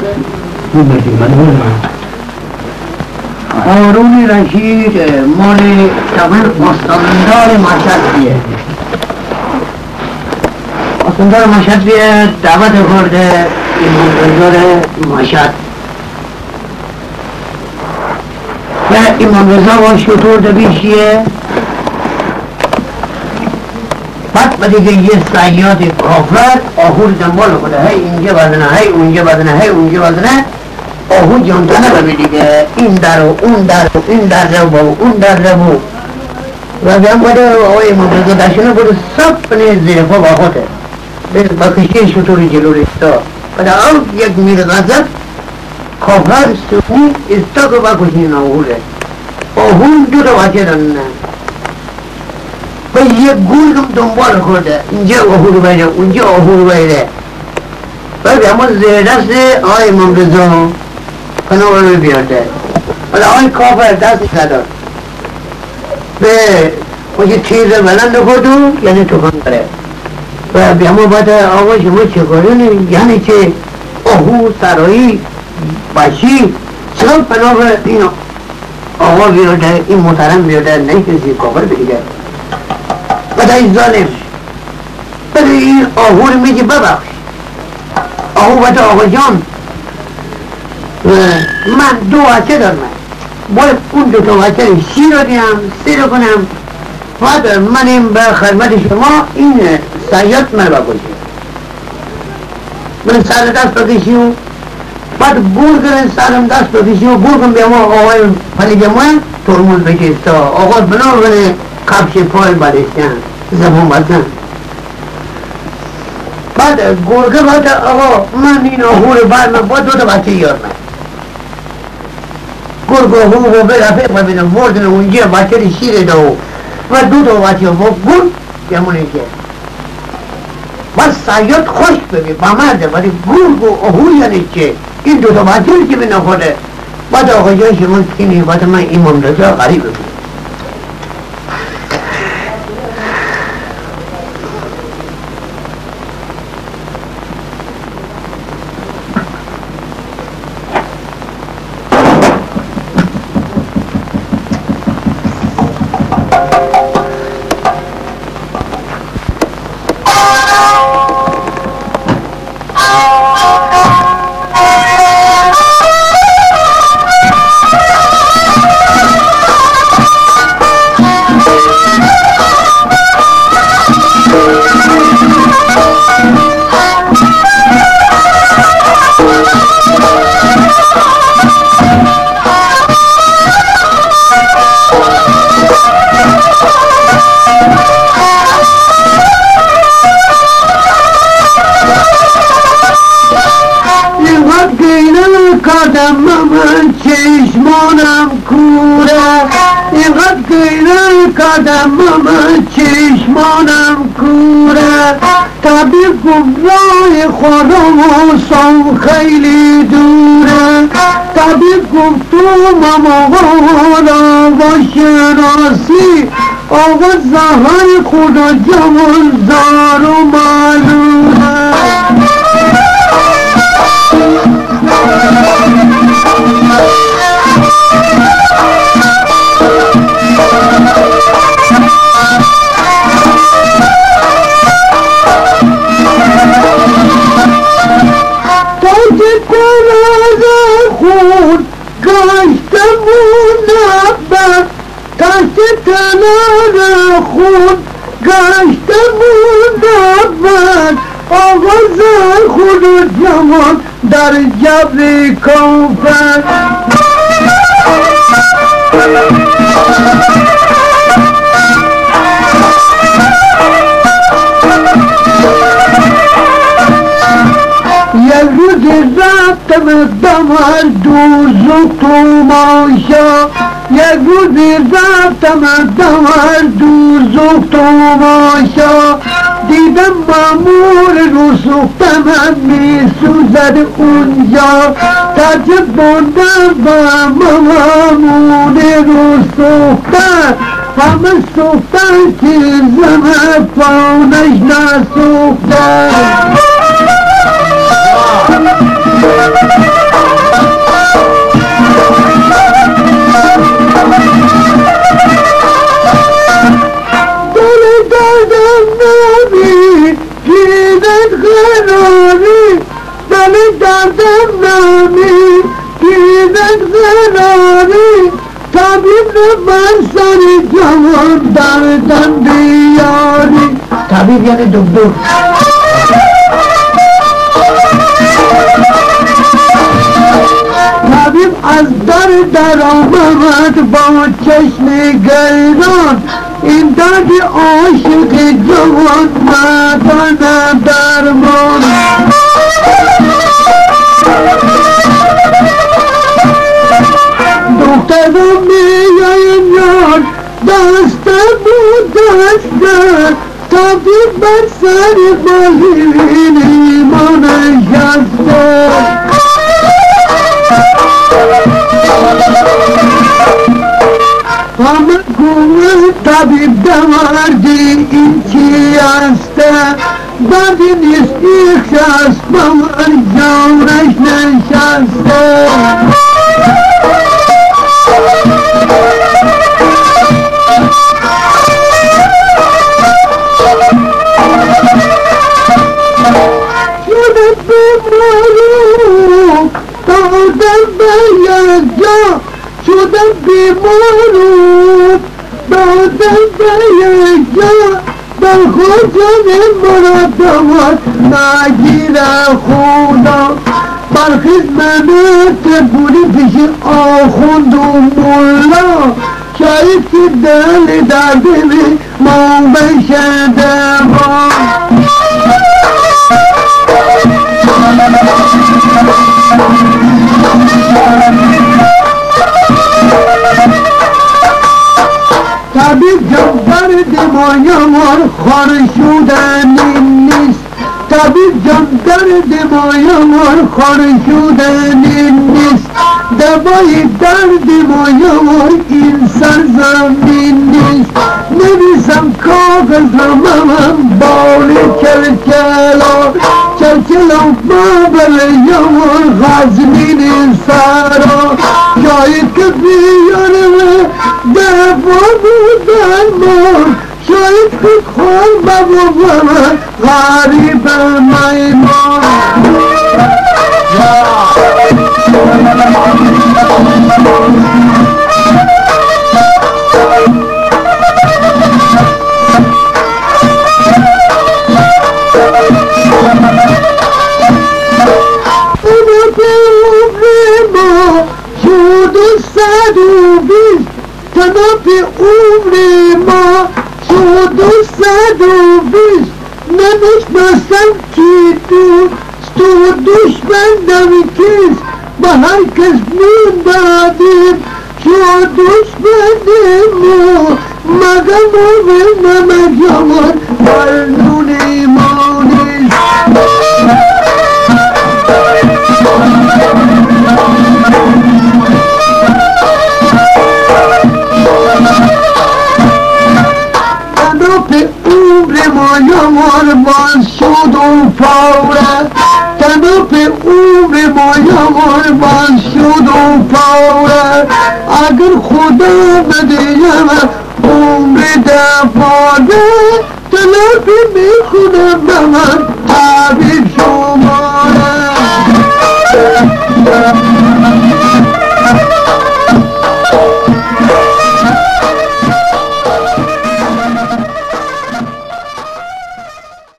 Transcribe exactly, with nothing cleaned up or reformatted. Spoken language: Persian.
هارون رشید مال طبعا استاندار مشهد بیه استاندار مشهد بیه دعوت کرده امام رضا مشهد و امام رضا با شطور دبیشیه بعد با دیگه یه سیاد کافر آهور دنبال کنه هی اینجا بدنه هی اونجا بدنه هی اونجا بدنه آهو جانتانه ببی دیگه این در و اون در و این در رو با اون در رو با و بیان بوده آقای امام رضا داشتنه بوده سب پنه زیر پا با خوده با کشی شطوری جلو رستا بعد آو یک میرغزت کافر سونی استا که با کشی ناهوره آهو دو رو بچه دنه و یک گول کم دنبال کرده اینجا آهو رو بیره اونجا آهو رو بیره و بیان بوده زیر دست آقای امام رضا کنار رو بیارده ولی آقای کافر دستی ندار به اونجا تیز بلند کردو یعنی توفان داره و بیامو باید آقا شما چه کارونی یعنی چه آهو سرایی باشی چرا پناه این آقا بیارده این محترم بیارده نه کسی کافر بگیده و در این ظالم بده این آهو رو میگه ببخش آهو باید آقا جان من دو بچه دارم باید اون دو تا بچه رو شیر رو دیم سیر رو کنم بعد من این به خدمت شما این سیاد من بکشیم من سر دست بکشیم بعد گور کرن سرم دست بکشیم گور کن بیام آقای پلی جمعه ترمون بکشتا آقا بنا کنه کفش پای بدشتن زبون بزن بعد گرگه بعد آقا من این آهو رو بر من با دو تا بچه یار من گرگه آهو رو برفه ببینم وردن اونجا بچه رو شیر دو و دو تا بچه با گرگ بیمونه که بس سیاد خوش ببین با مرده ولی گرگ و آهو یعنی چه این دو تا بچه رو که به نخوره بعد آقا جای شما کنی بعد من امام رضا غریب ببین چشمانم کوره طبیب گفت خودم خیلی دوره طبیب گفت تو ماما با شناسی آقا زهر خدا جوان زار و معلومه خود گشتمون نبر تشت تنار خود گشتمون نبر آغاز خود و جوان در جبر کافر یک روز رفتم دمر دوزخ تماشا یک روز رفتم دمر دوزخ تماشا دیدم مامور رو سوختم می سوزد اونجا تعجب بودم با مامور رو سوختم همه سوختن که زمه پاونش نسوختن غمی گیرد قراری طبیب بر سر جوان دردم بیاری. طبیب یعنی دکتر. طبیب از در در آمد با چشم گریان این درد عاشق جوان ندانه درمان. دختر رو میایم یار دست بود دست طبیب بر سر بالین ایمان نشسته. همه گوه طبیب دمردی این چی هسته بدی نیست ایخ است بمر جانش نشسته. شده بیمارو دادم به یک جا شده بیمارو دادم به یک جا در خود مرتبات نگیره خدا بر خدمت پولی پیش آخوند و مولا شاید که دل درد ما بشه دوام. طبیب جان درد ما یمار خار شدنی نیست. طبیب جان درد ما یمار خار شدنی نیست. دوای درد ما یمار این سرزمین نیست. نویسم کاغذ را من بال چلچلا چلچلا بابل یمار غزنین سرا شاید که بیاره دفا بودن مار شاید که خون بابا من غریب میمان. شد و صد و بیست تناب عمر ما شد و صد و بیست نمیشناسم کی دوست و دشمنم کیست به هر کس میدادیم شد دشمن ما مگه مومن نمک جوان مردون ایمانیست. عمر ما یمار باز شد و پاره تناب عمر ما یمار باز شد و پاره اگر خدا بدیم عمر دفاده تلافی میکنم به من طبیب شماره.